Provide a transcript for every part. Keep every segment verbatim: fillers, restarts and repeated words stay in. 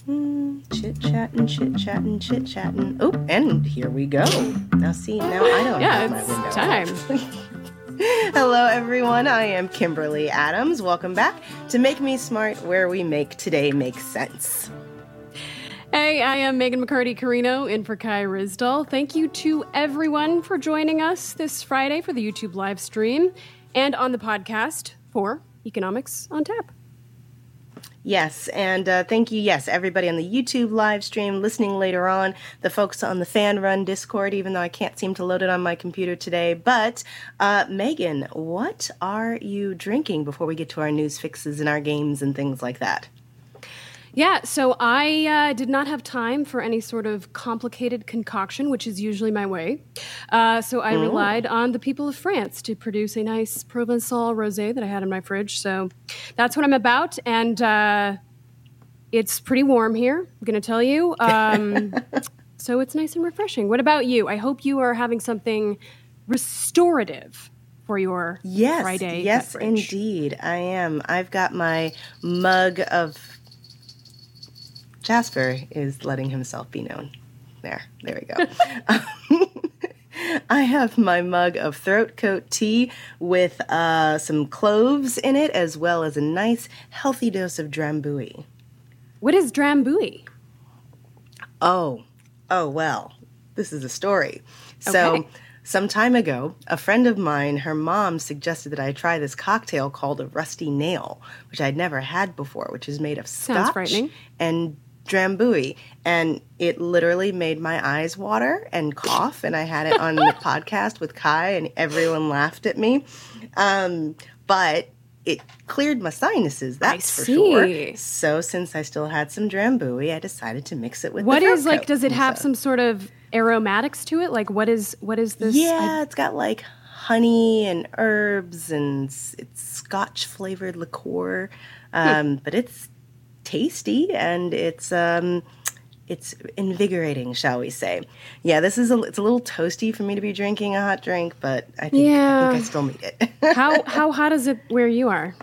Mm, chit-chatting, chit-chatting, chit-chatting. Oh, and here we go. Now see, now I don't yeah, have my it's window. time. Hello, everyone. I am Kimberly Adams. Welcome back to Make Me Smart, where we make today make sense. Hey, I am Megan McCarty Carino in for Kai Rizdal. Thank you to everyone for joining us this Friday for the YouTube live stream and on the podcast for Economics on Tap. Yes, and uh, thank you, yes, everybody on the YouTube live stream, listening later on, the folks on the Fan Run Discord, even though I can't seem to load it on my computer today. But, uh, Megan, what are you drinking before we get to our news fixes and our games and things like that? Yeah, so I uh, did not have time for any sort of complicated concoction, which is usually my way. Uh, so I mm. relied on the people of France to produce a nice Provençal rosé that I had in my fridge. So that's what I'm about. And uh, it's pretty warm here, I'm going to tell you. Um, so it's nice and refreshing. What about you? I hope you are having something restorative for your yes, Friday Yes, beverage. Indeed, I am. I've got my mug of... Jasper is letting himself be known. There, there we go. um, I have my mug of throat coat tea with uh, some cloves in it, as well as a nice, healthy dose of Drambuie. What is Drambuie? Oh, oh, well, this is a story. So, okay. Some time ago, a friend of mine, her mom suggested that I try this cocktail called a rusty nail, which I'd never had before, which is made of Sounds scotch frightening. and Drambuie, and it literally made my eyes water and cough, and I had it on the podcast with Kai, and everyone laughed at me. Um, but it cleared my sinuses, that's I for see. sure. So since I still had some Drambuie, I decided to mix it with what the is throat like? coat. Does it have so. some sort of aromatics to it? Like what is what is this? Yeah, I... it's got like honey and herbs, and it's, it's Scotch flavored liqueur, um, hmm. but it's tasty, and it's um it's invigorating, shall we say. Yeah, this is a it's a little toasty for me to be drinking a hot drink, but I think yeah. I think I still need it. how how hot is it where you are?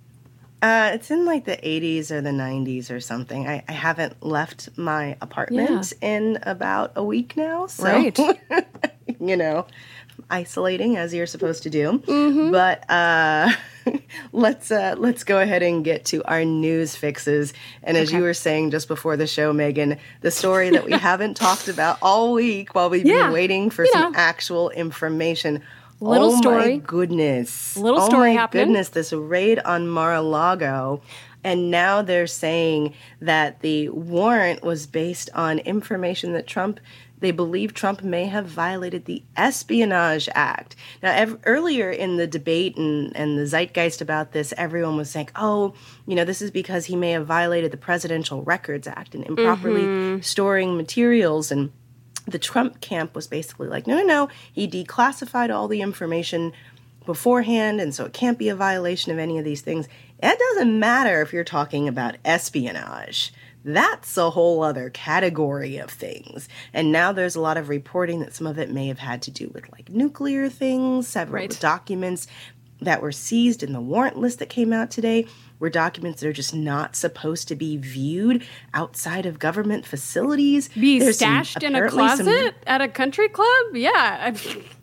Uh, it's in like the eighties or the nineties or something. I, I haven't left my apartment yeah. in about a week now, so right. you know, isolating as you're supposed to do. Mm-hmm. But uh, let's uh, let's go ahead and get to our news fixes. And as okay. you were saying just before the show, Megan, the story that we haven't talked about all week while we've yeah. been waiting for you some know. actual information. Little oh story. my goodness. Little oh story my happening. goodness, this raid on Mar-a-Lago. And now they're saying that the warrant was based on information that Trump, they believe Trump may have violated the Espionage Act. Now, ev- earlier in the debate and, and the zeitgeist about this, everyone was saying, oh, you know, this is because he may have violated the Presidential Records Act and improperly mm-hmm. storing materials. And the Trump camp was basically like, no, no, no, he declassified all the information beforehand, and so it can't be a violation of any of these things. It doesn't matter if you're talking about espionage. That's a whole other category of things. And now there's a lot of reporting that some of it may have had to do with like nuclear things. Several right. documents that were seized in the warrant list that came out today were documents that are just not supposed to be viewed outside of government facilities. Be There's stashed some, in a closet some, at a country club? Yeah.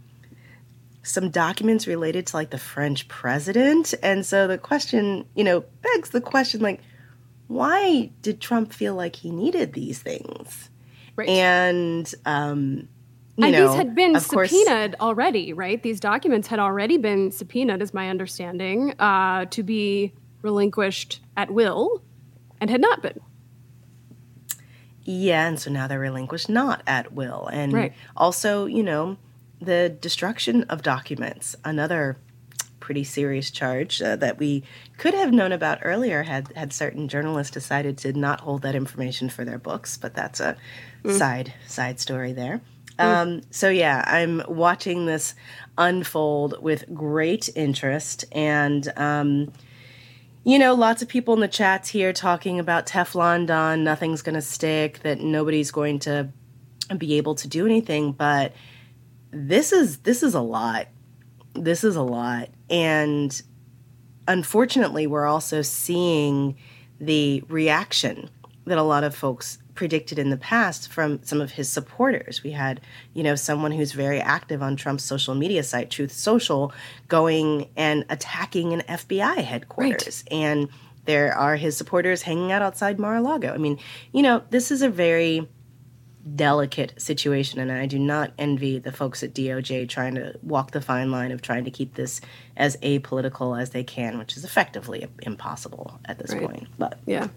some documents related to like the French president. And so the question, you know, begs the question, like, why did Trump feel like he needed these things? Right. And, um, you and know, these had been of subpoenaed course, already, right? These documents had already been subpoenaed, is my understanding, uh, to be relinquished at will, and had not been. Yeah, and so now they're relinquished not at will. And right. also, you know, the destruction of documents, another pretty serious charge uh, that we could have known about earlier had, had certain journalists decided to not hold that information for their books, but that's a mm. side side story there. Mm. Um, so yeah, I'm watching this unfold with great interest, and um, you know, lots of people in the chats here talking about Teflon Don, nothing's going to stick, that nobody's going to be able to do anything, but this is this is a lot. This is a lot. And unfortunately, we're also seeing the reaction that a lot of folks predicted in the past from some of his supporters. We had, you know, someone who's very active on Trump's social media site, Truth Social, going and attacking an F B I headquarters. Right. And there are his supporters hanging out outside Mar-a-Lago. I mean, you know, this is a very delicate situation, and I do not envy the folks at D O J trying to walk the fine line of trying to keep this as apolitical as they can, which is effectively impossible at this right. point. But yeah.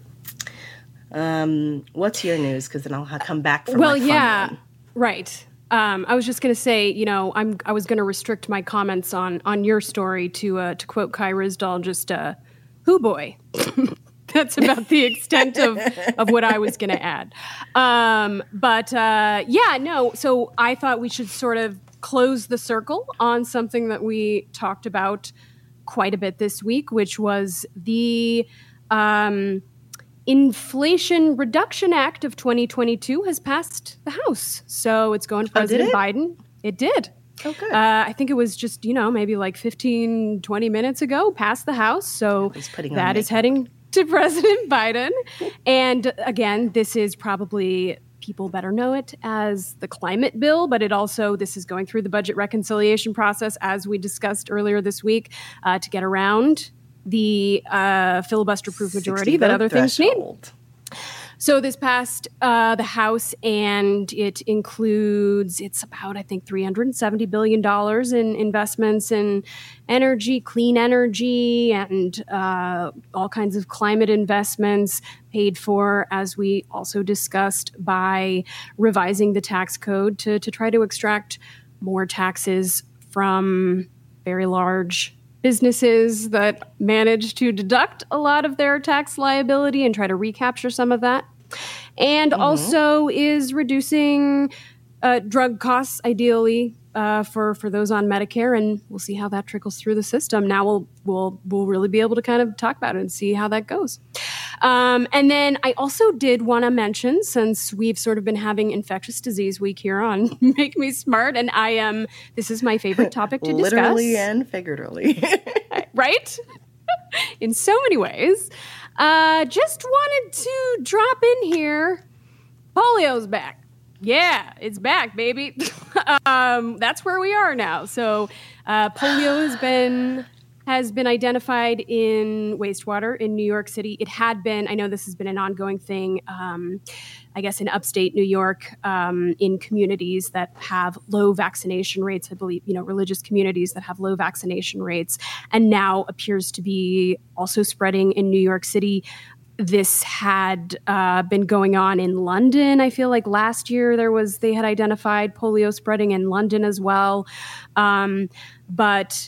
Um, what's your news? Because then I'll come back for well, my fun yeah, one. Right. Um, I was just going to say, you know, I'm I was going to restrict my comments on on your story to uh, to quote Kai Ryssdal, just uh, "hoo boy." That's about the extent of, of what I was going to add. Um, but uh, yeah, no. So I thought we should sort of close the circle on something that we talked about quite a bit this week, which was the um, Inflation Reduction Act of twenty twenty-two has passed the House. So it's going to President oh, did it? Biden. It did. Oh, good. Uh, I think it was just, you know, maybe like fifteen, twenty minutes ago, past the House. So that is heading to President Biden. And again, this is probably, people better know it as the climate bill, but it also, this is going through the budget reconciliation process, as we discussed earlier this week, uh, to get around the uh, filibuster-proof majority that other threshold. things need. So this passed uh, the House, and it includes, it's about, I think, three hundred seventy billion dollars in investments in energy, clean energy, and uh, all kinds of climate investments paid for, as we also discussed, by revising the tax code to, to try to extract more taxes from very large businesses that manage to deduct a lot of their tax liability and try to recapture some of that. And mm-hmm. also is reducing uh, drug costs, ideally, uh, for, for those on Medicare. And we'll see how that trickles through the system. Now we'll we'll we'll really be able to kind of talk about it and see how that goes. Um, and then I also did want to mention, since we've sort of been having infectious disease week here on Make Me Smart, and I am, this is my favorite topic to discuss. Literally and figuratively. Right? In so many ways. Uh, just wanted to drop in here. Polio's back. Yeah, it's back, baby. um, that's where we are now. So uh, polio has been has been identified in wastewater in New York City. It had been, I know this has been an ongoing thing, um, I guess in upstate New York, um, in communities that have low vaccination rates, I believe, you know, religious communities that have low vaccination rates, and now appears to be also spreading in New York City. This had uh, been going on in London. I feel like last year there was, they had identified polio spreading in London as well. Um, but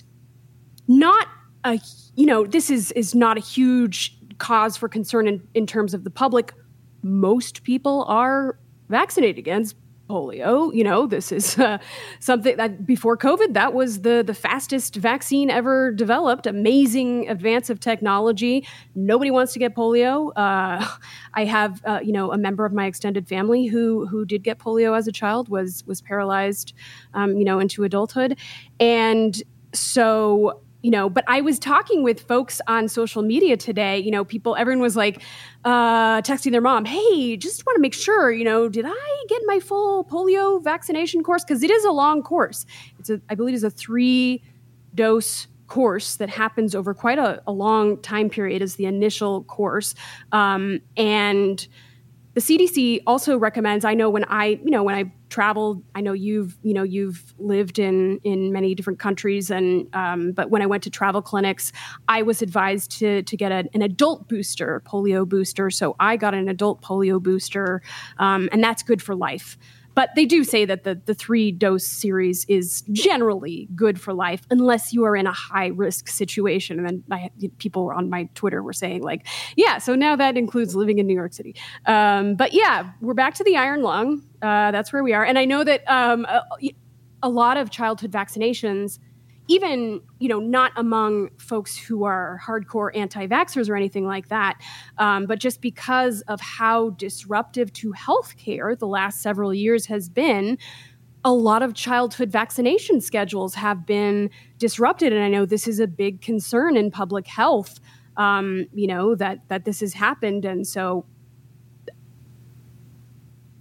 not a, you know, this is, is not a huge cause for concern in, in terms of the public. Most people are vaccinated against polio. You know, this is uh, something that before COVID, that was the, the fastest vaccine ever developed. Amazing advance of technology. Nobody wants to get polio. Uh, I have, uh, you know, a member of my extended family who who did get polio as a child, was was paralyzed, um, you know, into adulthood. And so, you know, but I was talking with folks on social media today, you know, people, everyone was like uh, texting their mom, hey, just want to make sure, you know, did I get my full polio vaccination course? Because it is a long course. It's a, I believe it's a three dose course that happens over quite a, a long time period as the initial course. Um, and the C D C also recommends, I know when I, you know, when I traveled, I know you've, you know, you've lived in, in many different countries, and, um, but when I went to travel clinics, I was advised to, to get a, an adult booster, polio booster. So I got an adult polio booster, um, and that's good for life. But they do say that the, the three-dose series is generally good for life, unless you are in a high-risk situation. And then I, people on my Twitter were saying, like, yeah, so now that includes living in New York City. Um, but yeah, we're back to the iron lung. Uh, that's where we are. And I know that um, a, a lot of childhood vaccinations, even, you know, not among folks who are hardcore anti-vaxxers or anything like that, um, but just because of how disruptive to healthcare the last several years has been, a lot of childhood vaccination schedules have been disrupted. And I know this is a big concern in public health, um, you know, that that this has happened. And so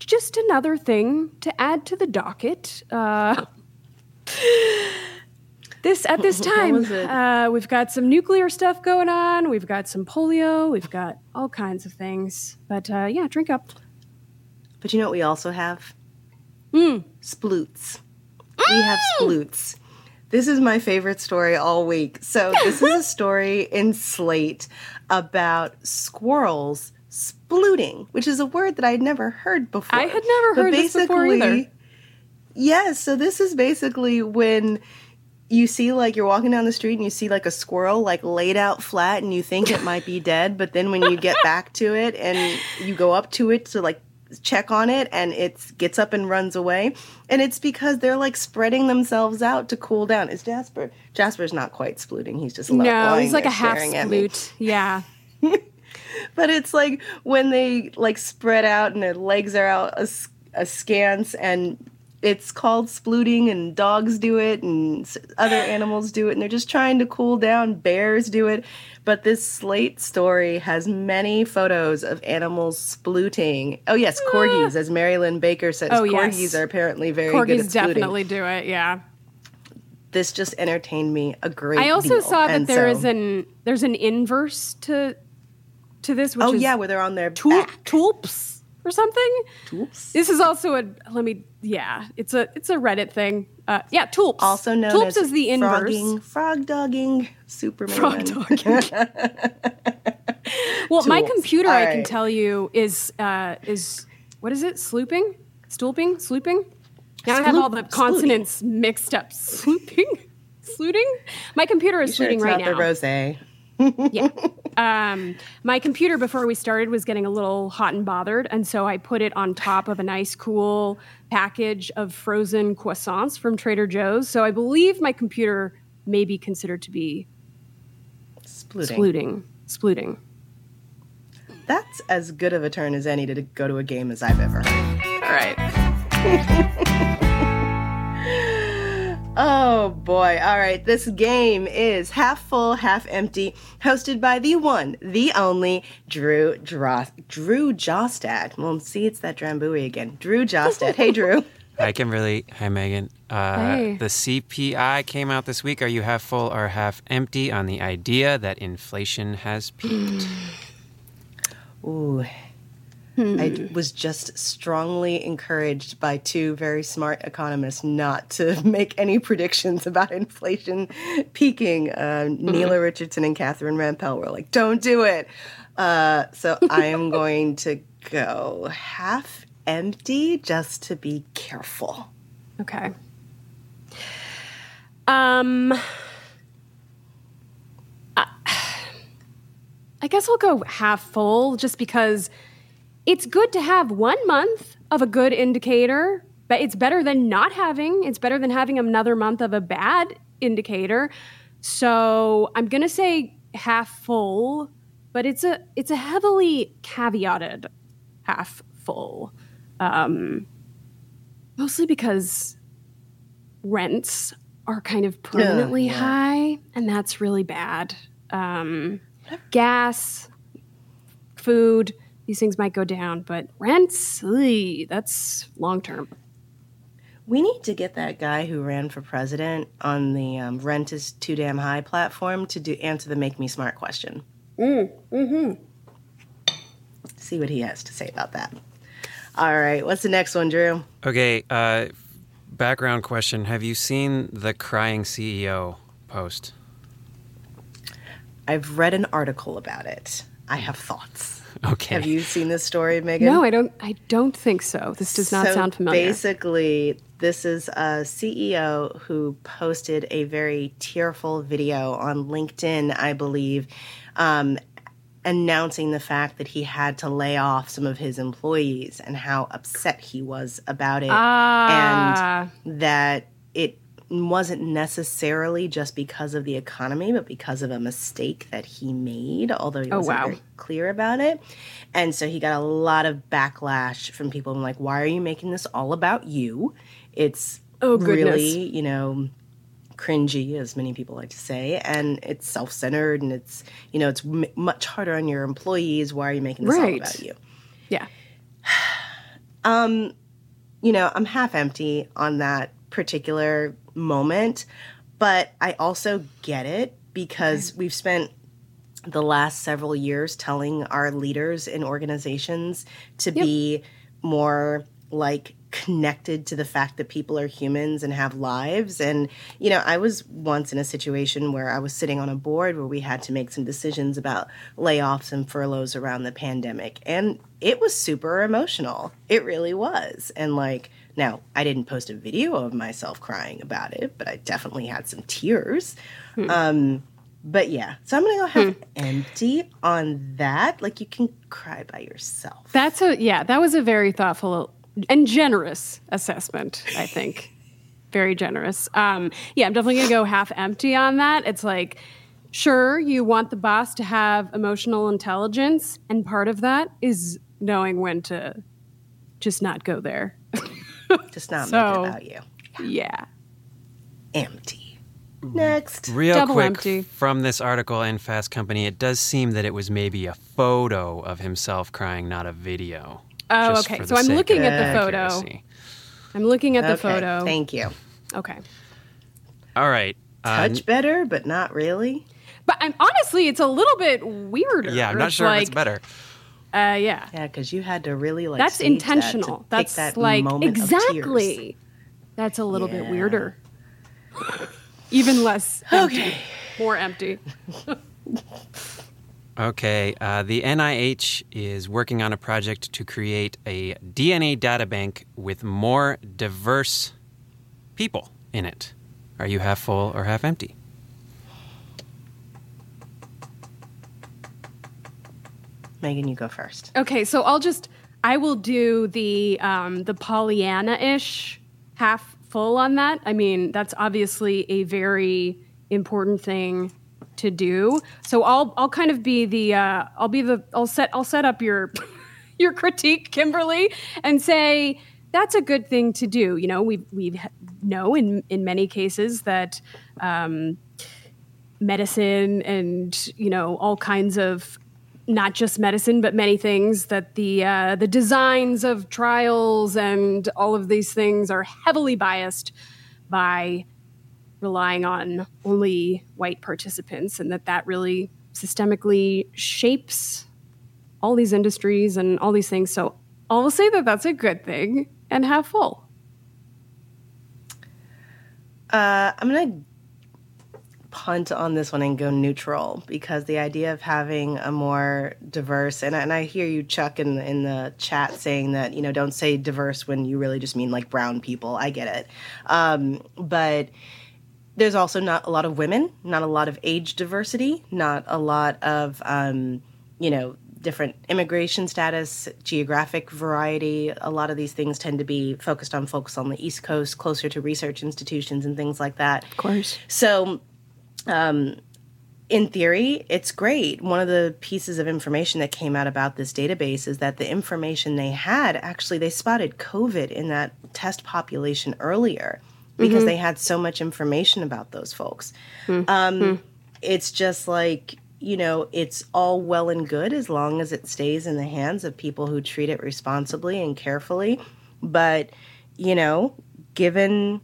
just another thing to add to the docket. Uh, this at this time, uh, we've got some nuclear stuff going on. We've got some polio. We've got all kinds of things. But uh, yeah, drink up. But you know what we also have? Mm. Sploots. We have sploots. This is my favorite story all week. So this is a story in Slate about squirrels splooting, which is a word that I'd never heard before. I had never heard this before either. Yes, so this is basically when you see, like, you're walking down the street and you see, like, a squirrel, like, laid out flat and you think it might be dead, but then when you get back to it and you go up to it to, like, check on it and it gets up and runs away, and it's because they're, like, spreading themselves out to cool down. Is Jasper? Jasper's not quite splooting. He's just no, he's like a half sploot. Yeah. But it's like when they, like, spread out and their legs are out as- askance, and it's called splooting, and dogs do it and other animals do it, and they're just trying to cool down. Bears do it. But this Slate story has many photos of animals splooting. Oh, yes, corgis, as Mary Lynn Baker says. Oh, corgis yes. are apparently very corgis good at splooting. definitely do it, yeah. This just entertained me a great deal. I also deal. saw that and there so, is an there's an inverse to to this, which oh, is yeah, where they're on their tulp, back. tulps or something. Tulps? This is also a let me yeah, it's a it's a Reddit thing. Uh, yeah, tulps. Also known tulps as is the inverse. frogging, frog dogging Superman. Frog dogging. Well, my Tulps. computer, All I can right. tell you, is uh, is what is it? Slooping, stooping, slooping. Now I have Sloop- all the consonants mixed up. Slooping, slooting. My computer is Sure, slooting it's right not now. the rosé. Yeah. Um, my computer before we started was getting a little hot and bothered, and so I put it on top of a nice, cool package of frozen croissants from Trader Joe's. So I believe my computer may be considered to be Splooting. splooting. Splooting. That's as good of a turn as any to go to a game as I've ever heard. All right. Oh boy. All right. This game is Half Full, Half Empty, hosted by the one, the only Drew Dro- Drew Jostad. Well, see, it's that Drambuie again. Drew Jostad. Hey, Drew. Hi, Kimberly. Hi, Megan. Uh, Hey. The C P I came out this week. Are you half full or half empty on the idea that inflation has peaked? Ooh. I was just strongly encouraged by two very smart economists not to make any predictions about inflation peaking. Uh, Neela Richardson and Catherine Rampell were like, don't do it. Uh, so I am going to go half empty just to be careful. Okay. Um, I, I guess I'll go half full just because it's good to have one month of a good indicator, but it's better than not having. It's better than having another month of a bad indicator. So I'm going to say half full, but it's a it's a heavily caveated half full. Um, mostly because rents are kind of permanently yeah. high, and that's really bad. Um, gas, food, these things might go down, but rents, ugh, that's long term. We need to get that guy who ran for president on the um, Rent is Too Damn High platform to do answer the Make Me Smart question. Mm, mm-hmm. See what he has to say about that. All right, what's the next one, Drew? Okay, uh, background question. Have you seen the Crying C E O post? I've read an article about it. I have thoughts. Okay. Have you seen this story, Megan? No, I don't. I don't think so. This does not so sound familiar. Basically, this is a C E O who posted a very tearful video on LinkedIn, I believe, um, announcing the fact that he had to lay off some of his employees and how upset he was about it, Ah. and that it wasn't necessarily just because of the economy, but because of a mistake that he made, although he Oh, wasn't wow. very clear about it. And so he got a lot of backlash from people like, why are you making this all about you? It's Oh, goodness. really, you know, cringy, as many people like to say, and it's self-centered, and it's, you know, it's m- much harder on your employees. Why are you making this all Right. about you? Yeah. Um, you know, I'm half empty on that particular moment, but I also get it because okay. we've spent the last several years telling our leaders in organizations to yep. be more like connected to the fact that people are humans and have lives. And, you know, I was once in a situation where I was sitting on a board where we had to make some decisions about layoffs and furloughs around the pandemic. And it was super emotional. It really was. And like, now I didn't post a video of myself crying about it, but I definitely had some tears. Hmm. Um, but yeah, so I'm going to go half hmm. empty on that. Like you can cry by yourself. That's a, yeah, that was a very thoughtful and generous assessment, I think. Very generous. Um, yeah, I'm definitely going to go half empty on that. It's like, sure, you want the boss to have emotional intelligence, and part of that is knowing when to just not go there. Just not so, make it about you. Yeah. Empty. Next. Real Double quick, empty. From this article in Fast Company, it does seem that it was maybe a photo of himself crying, not a video. Oh, okay. So I'm looking at the photo. Accuracy. I'm looking at the okay, photo. Thank you. Okay. All right. Touch uh, better, but not really. But I'm, honestly, it's a little bit weirder. Yeah, I'm not it's sure like, if it's better. Uh, yeah. Yeah, because you had to really like. That's intentional. That That's that like moment exactly. Of tears. That's a little yeah. bit weirder. Even less. Empty. Okay. More empty. Okay, uh, the N I H is working on a project to create a D N A databank with more diverse people in it. Are you half full or half empty? Megan, you go first. Okay, so I'll just, I will do the um, the Pollyanna-ish half full on that. I mean, that's obviously a very important thing to do. So I'll I'll kind of be the uh, I'll be the I'll set I'll set up your your critique, Kimberly, and say that's a good thing to do. You know, we we know in in many cases that um, medicine and you know all kinds of not just medicine but many things that the uh, the designs of trials and all of these things are heavily biased by relying on only white participants, and that that really systemically shapes all these industries and all these things. So I will say that that's a good thing and half full. Uh, I'm going to punt on this one and go neutral because the idea of having a more diverse, and, and I hear you, Chuck, in, in the chat saying that, you know, don't say diverse when you really just mean like brown people. I get it. Um, but there's also not a lot of women, not a lot of age diversity, not a lot of, um, you know, different immigration status, geographic variety. A lot of these things tend to be focused on folks on the East Coast, closer to research institutions and things like that. Of course. So, um, in theory, it's great. One of the pieces of information that came out about this database is that the information they had, actually, they spotted COVID in that test population earlier, because mm-hmm. they had so much information about those folks. Mm-hmm. Um, it's just like, you know, it's all well and good as long as it stays in the hands of people who treat it responsibly and carefully. But, you know, given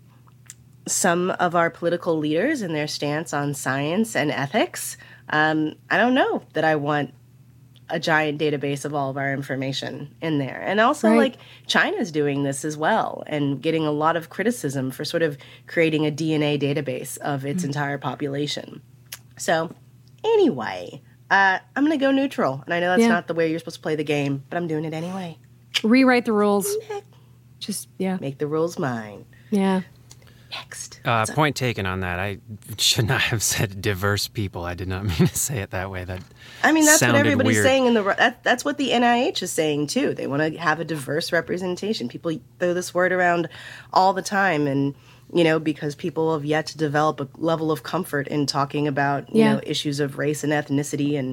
some of our political leaders and their stance on science and ethics, um, I don't know that I want a giant database of all of our information in there. And also, right. like, China's doing this as well and getting a lot of criticism for sort of creating a D N A database of its mm-hmm. entire population. So, anyway, uh, I'm going to go neutral. And I know that's yeah. not the way you're supposed to play the game, but I'm doing it anyway. Rewrite the rules. Just, yeah. Make the rules mine. Yeah. Next. Uh, point taken on that. I should not have said diverse people. I did not mean to say it that way. That I mean, that's what everybody's weird. saying in the. That, that's what the N I H is saying too. They want to have a diverse representation. People throw this word around all the time, and you know, because people have yet to develop a level of comfort in talking about you yeah. know issues of race and ethnicity and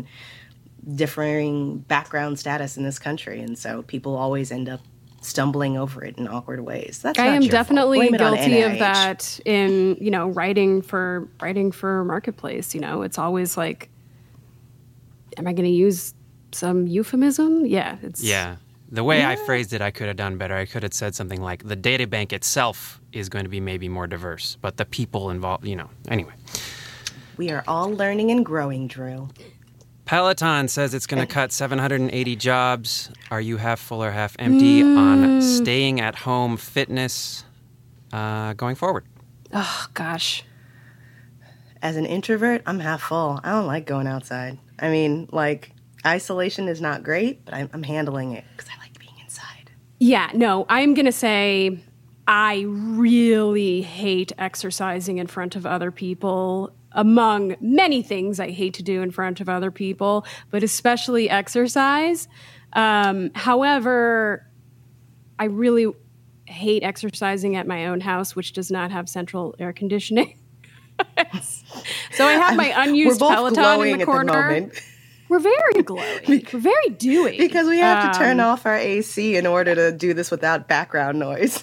differing background status in this country, and so people always end up stumbling over it in awkward ways. That's I not am your definitely fault. Blame it on guilty N I H. of that in, you know, writing for writing for Marketplace. You know, it's always like, am I going to use some euphemism? Yeah, it's yeah. The way Yeah. I phrased it, I could have done better. I could have said something like, the data bank itself is going to be maybe more diverse, but the people involved, you know, anyway. We are all learning and growing, Drew. Peloton says it's going to cut seven hundred eighty jobs. Are you half full or half empty mm. on staying at home fitness uh, going forward? Oh, gosh. As an introvert, I'm half full. I don't like going outside. I mean, like, isolation is not great, but I'm, I'm handling it because I like being inside. Yeah, no, I'm going to say I really hate exercising in front of other people. Among many things I hate to do in front of other people, but especially exercise. Um, however, I really hate exercising at my own house, which does not have central air conditioning. So I have my unused We're both Peloton glowing in the at corner. the moment. We're very glowing. We're very dewy. Because we have um, to turn off our A C in order to do this without background noise.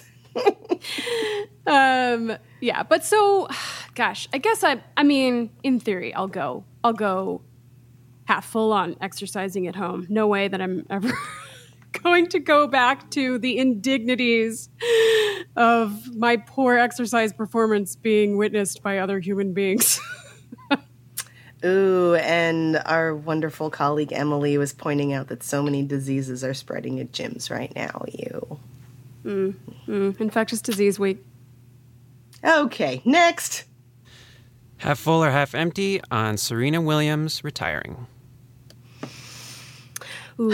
um, yeah, but so, gosh, I guess I, I mean, in theory, I'll go, I'll go half full on exercising at home. No way that I'm ever going to go back to the indignities of my poor exercise performance being witnessed by other human beings. Ooh, and our wonderful colleague Emily was pointing out that so many diseases are spreading at gyms right now. You. Mm, mm, infectious disease week. Okay, next. Half full or half empty on Serena Williams retiring? Ooh.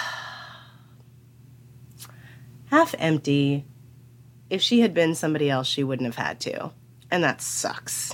Half empty. If she had been somebody else, she wouldn't have had to. And that sucks.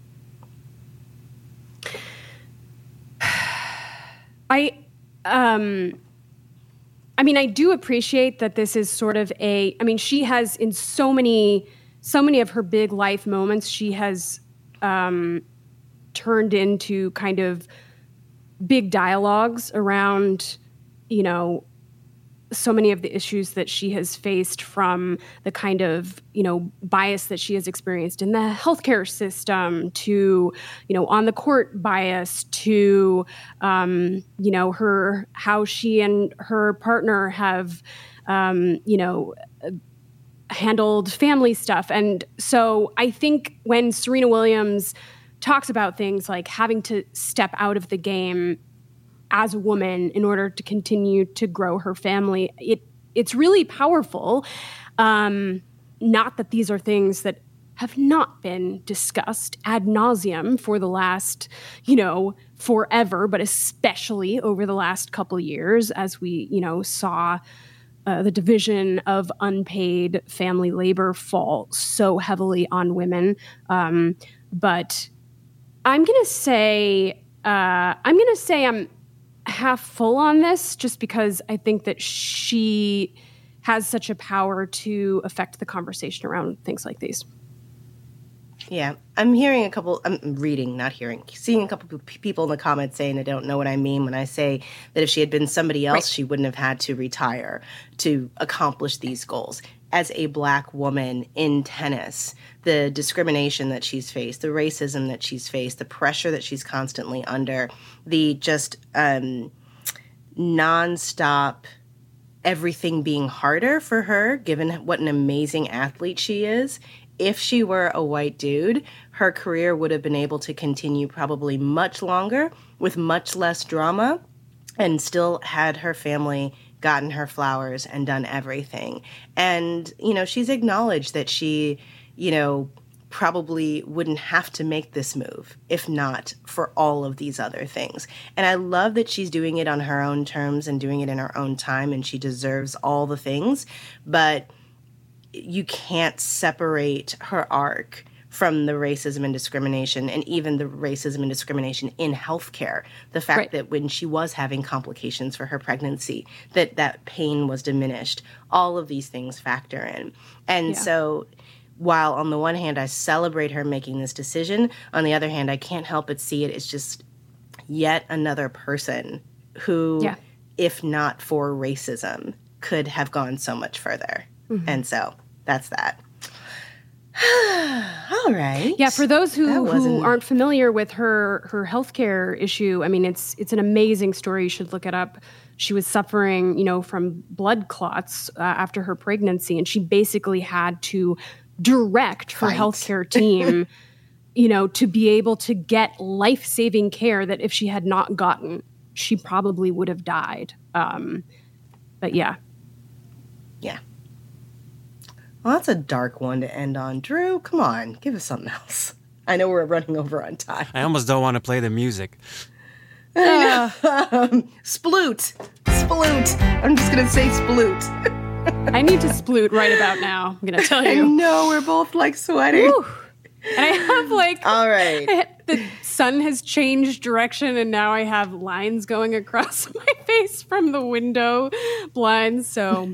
I, um, I mean, I do appreciate that this is sort of a, I mean, she has in so many, so many of her big life moments, she has um, turned into kind of big dialogues around, you know, so many of the issues that she has faced, from the kind of, you know, bias that she has experienced in the healthcare system to, you know, on the court bias to, um, you know, her, how she and her partner have, um, you know, handled family stuff. And so I think when Serena Williams talks about things like having to step out of the game as a woman in order to continue to grow her family, it it's really powerful. Um, not that these are things that have not been discussed ad nauseum for the last, you know, forever, but especially over the last couple of years, as we, you know, saw uh, the division of unpaid family labor fall so heavily on women. Um, but I'm going to say, uh, I'm going to say I'm half full on this, just because I think that she has such a power to affect the conversation around things like these. Yeah, I'm hearing a couple, I'm reading, not hearing, seeing a couple people in the comments saying they don't know what I mean when I say that if she had been somebody else, right, she wouldn't have had to retire to accomplish these goals. As a Black woman in tennis, the discrimination that she's faced, the racism that she's faced, the pressure that she's constantly under, the just um, nonstop everything being harder for her, given what an amazing athlete she is. If she were a white dude, her career would have been able to continue probably much longer with much less drama, and still had her family gotten her flowers and done everything. And, you know, she's acknowledged that she, you know, probably wouldn't have to make this move if not for all of these other things. And I love that she's doing it on her own terms and doing it in her own time, and she deserves all the things. But you can't separate her arc from the racism and discrimination, and even the racism and discrimination in healthcare. The fact right. that when she was having complications for her pregnancy, that that pain was diminished. All of these things factor in. And yeah. so while on the one hand I celebrate her making this decision, on the other hand I can't help but see it as just yet another person who, yeah. if not for racism, could have gone so much further. Mm-hmm. And so that's that. All right. Yeah, for those who, who aren't familiar with her her healthcare issue, I mean, it's it's an amazing story. You should look it up. she was suffering, you know, from blood clots uh, after her pregnancy, and she basically had to direct her Fight. healthcare team, you know, to be able to get life-saving care that if she had not gotten, she probably would have died. Um, but yeah. Yeah. Well, that's a dark one to end on. Drew, come on, give us something else. I know we're running over on time. I almost don't want to play the music. Uh, um, sploot. Sploot. I'm just going to say sploot. I need to sploot right about now, I'm going to tell you. I know, we're both like sweating. Whew. And I have like... All right. I, the sun has changed direction, and now I have lines going across my face from the window blinds, so...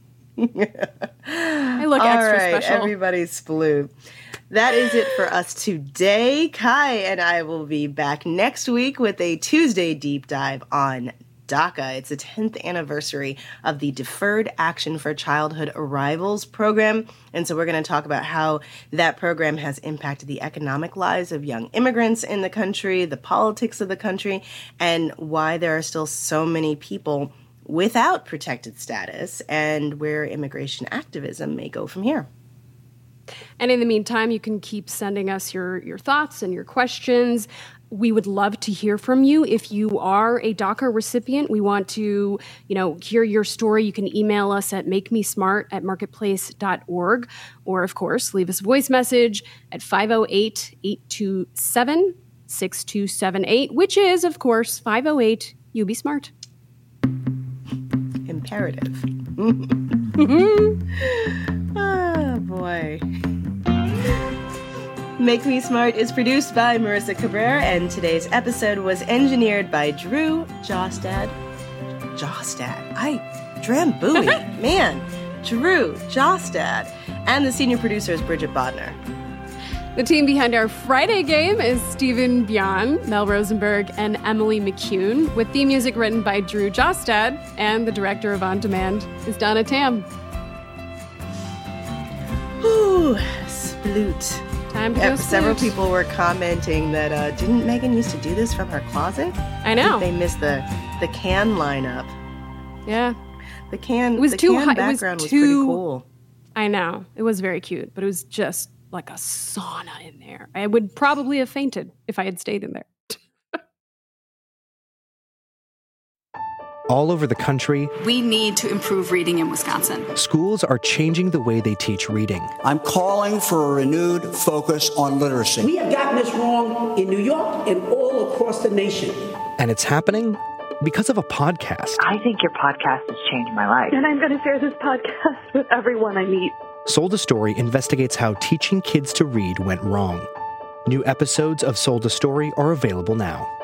I look All extra right, special. everybody sploot. That is it for us today. Kai and I will be back next week with a Tuesday deep dive on DACA. It's the tenth anniversary of the Deferred Action for Childhood Arrivals program. And so we're going to talk about how that program has impacted the economic lives of young immigrants in the country, the politics of the country, and why there are still so many people without protected status and where immigration activism may go from here. And in the meantime, you can keep sending us your, your thoughts and your questions. We would love to hear from you. If you are a DACA recipient, we want to, you know, hear your story. You can email us at makemesmart at marketplace dot org. Or, of course, leave us a voice message at five oh eight, eight two seven, six two seven eight, which is, of course, five oh eight, you be smart. Imperative. Oh, boy. Make Me Smart is produced by Marissa Cabrera, and today's episode was engineered by Drew Jostad. Jostad. I, Drambuie. Man. Drew Jostad. And the senior producer is Bridget Bodner. The team behind our Friday game is Stephen Bian, Mel Rosenberg, and Emily McCune, with theme music written by Drew Jostad, and the director of On Demand is Donna Tam. Ooh, sploot. Time to go Several sploot. people were commenting that, uh, didn't Megan used to do this from her closet? I know. I think they missed the, the can lineup. Yeah. The can, It was the too can high. background it was, was, too, pretty cool. I know. It was very cute, but it was just like a sauna in there. I would probably have fainted if I had stayed in there. All over the country, We need to improve reading in Wisconsin. schools are changing the way they teach reading. I'm calling for a renewed focus on literacy. We have gotten this wrong in New York and all across the nation. And it's happening because of a podcast. I think your podcast has changed my life. And I'm going to share this podcast with everyone I meet. Sold a Story investigates how teaching kids to read went wrong. New episodes of Sold a Story are available now.